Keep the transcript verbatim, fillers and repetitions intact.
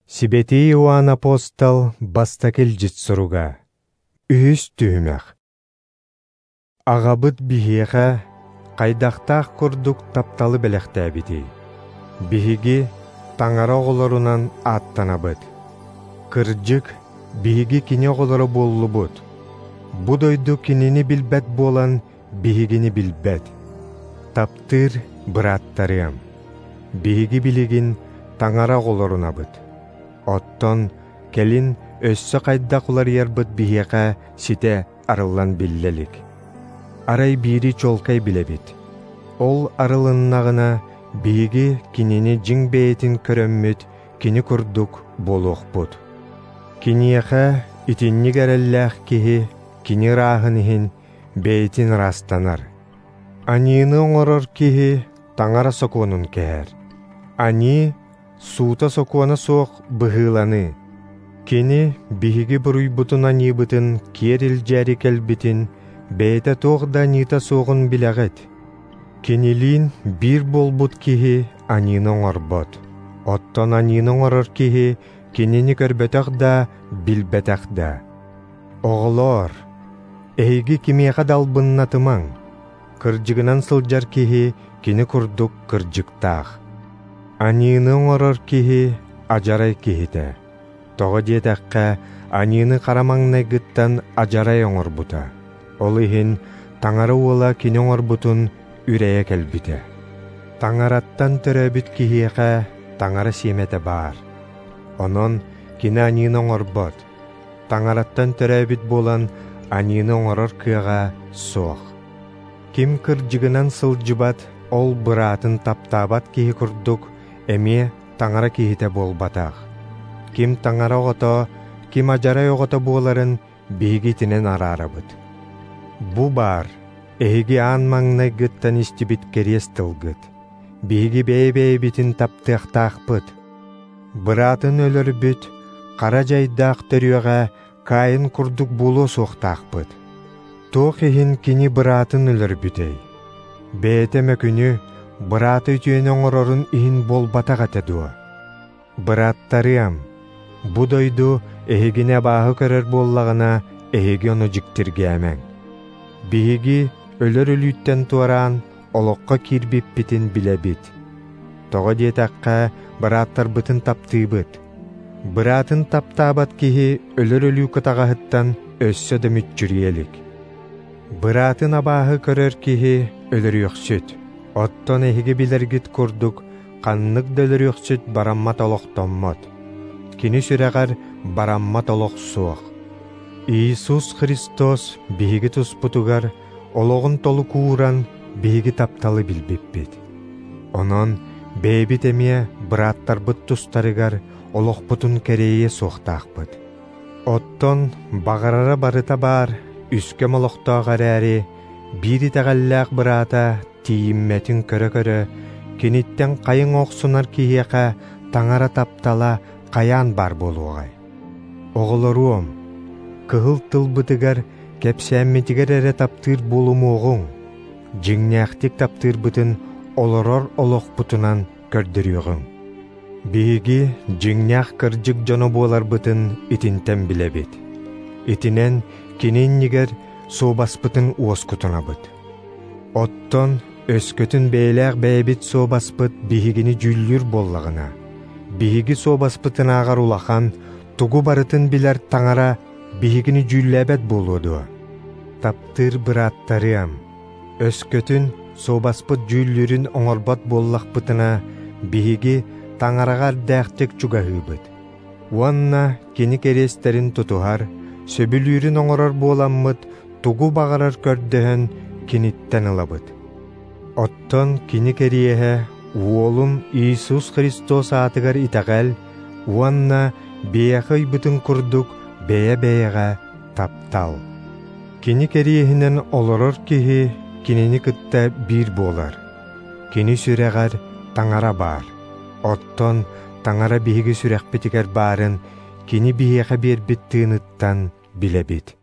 Сибетей Иоанн апостол бастакел житсуруга. Үһүс түһүмэх. Агабыт биһиэхэ кайдахтаах курдук тапталы бэлэхтээбитий. Биһиги таңара оҕолорунан ааттанабыт. Кырдьык биһиги кини оҕолоро буоллубут. Бу дойду кинини билбэт буолан биһигини билбэт. Таптыр бырааттарыам. Биһиги билигин таңара оҕолорунабыт. Оттон келин өссө кайдах улар ярбыт биһиэхэ сите арыллан биллелик. Арай бири чолкай билебит. Ол арылыннагына биһиги кинини жиң бэйэтин көрөммүт кини курдук болуохпут. Киниэхэ итинник эрэллээх киһи кини раахын иһин бэйэтин растанар. Аниыны оҥорор киһи таңара сокуонун кэһэр. Ани суута сокуона суох быһыыланы. Кини биһиги буруйбутун аниыбытын киэрил дьээри кэлбитин бэйэтэ туох да ниита суоҕун билэҕит. Кинилиин биир болбут киһи аниыны оҥорбот. Оттон аниыны оҥорор киһи кинини көрбөтөх да билбэтэх да. Оҕолоор, эһиги кимиэхэ далбыннатымаҥ. Кырдьыгынан сылдьар киһи кини курдук кырдьыктаах. Аниыны оҥорор киһи ажарай киһитэ. Тоҕо диэтэххэ аниыны харамаҥнайгыттан ажарай оҥорбута. Ол иһин таңара уола кини оҥорбутун үрэйэ кэлбитэ. Таңараттан төрөбүт киһиэхэ таңара сиэмэтэ баар. Онон кини аниыны оҥорбот. Таңараттан төрөбүт буолан аниыны оҥорор кыаҕа суох. Ким кырдьыгынан сылдьыбат ол быраатын таптаабат киһи курдук эмиэ таңара киһитэ буолбатаах. Ким таңара оҕото, ким ажарай оҕото буоларын биһиги итинэн араарабыт. Бу баар эһиги аан маҥнайгыттан истибит кериэс тылгыт. Биһиги бэйэ-бэйэбитин таптыахтаахпыт. Быраатын өлөрбүт, хара дьайдаах төрүөҕэ каайын курдук булуу суохтаахпыт. Туох иһин кини быраатын өлөрбүтэй. Бэйэтэ мөкүнү бырааты үтүөн оҥорорун иһин болбатаҕа дуо. Бырааттарыам, бу дойду эһигине бааһы көрөр буоллаҕына эһиги ону дьиктиргээмэҥ. Биһиги өлөр үлүүттэн туараан олоққа киирбиппитин билэбит. Тоҕо диэтэххэ бырааттарбытын таптыыбыт. Быраатын таптаабат киһи өлөр үлүү кытаҕаһыттан өссө да мүччүриэлик. Быраатын абааһы көрөр киһи өлөрүөхсүт. Оттон эһиги билэргит курдук ханнык да өлөрүөхсүт бараммат олохтоммот. Кини сүрэҕэр бараммат олох суох. Иисус Христос биһиги туспутугар ологун толу кууран биһиги тапталы билбиппит. Онон бэйбит эмиэ бырааттарбыт тустарыгар олохпутун керейе суохтаахпыт. Оттон бағарара барыта баар үскө молохтоогар ээри бири тэгэллээх быраата тииммэтин көрө-көрө киниттен кайың оксунар киһиэхэ таңара таптала каяан бар болуогай. Оҕолоруом, кыһыл тылбытыгар кэпсээммитигэр эрэ таптыыр болумуоҕуҥ, дьиҥнээхтик таптыырбытын олорор олохпутунан көрдөрүөҕүҥ. Биһиги дьиҥнээх кырдьык дьоно буоларбытын итинтэн билэбит. Итинэн кининнигэр суобаспытын уоскутунабыт. Оттон өскөтүн бэйэлээх бэйэбит суобаспыт биһигини дьүллүр боллагына. Биһиги суобаспытын аагар улахан тугу барытын билэр таңара биһигини дьүллээбэт буолуодуо. Таптыр бырааттарыам, өскөтүн суобаспыт дьүллүрүн оҥорбот буоллахпытына биһиги таңарагар дээхтик чугаһыыбыт. Уонна кини керестерин тутуһар, сөбүлүүрүн оҥорор буоламмыт тугу бағарар көрдөһөн киниттен ылабыт. Оттон кини кериэһэ уолум Иисус Христос аатыгар итэҕэл, уонна биэхэй бүтүн курдук бэйэ-бэйэҕэ таптал. Кини кериэһинэн олорор киһи кинини кытта биир буолар. Кини сүрэҕэр таңара баар. Оттон таңара биһиги сүрэхпитигэр баарын кини биэхэ биэрбит тыыныттан билэбит.